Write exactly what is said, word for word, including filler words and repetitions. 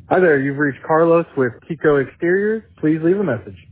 Hi there, you've reached Carlos with Kiko Exteriors. Please leave a message.